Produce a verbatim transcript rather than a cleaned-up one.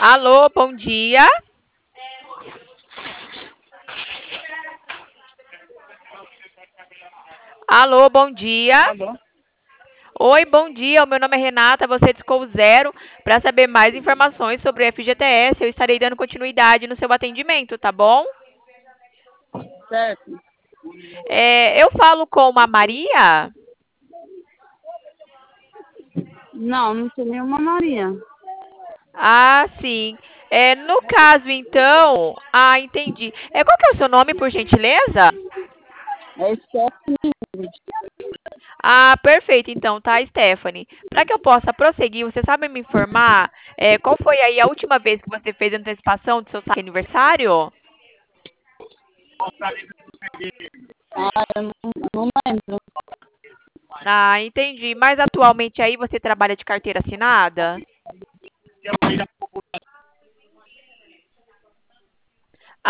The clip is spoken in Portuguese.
Alô, bom dia. Alô, bom dia. Alô? Oi, bom dia. O meu nome é Renata. Você discou o zero para saber mais informações sobre o F G T S. Eu estarei dando continuidade no seu atendimento, tá bom? Certo. É, eu falo com a Maria. Não, não tem nenhuma Maria. Ah, sim. É, no caso, então. Ah, entendi. É, qual que é o seu nome, por gentileza? É Stephanie. Ah, perfeito, então, tá, Stephanie? Para que eu possa prosseguir, você sabe me informar é, qual foi aí a última vez que você fez a antecipação do seu aniversário? Ah, eu não, não lembro. Ah, entendi. Mas atualmente aí você trabalha de carteira assinada?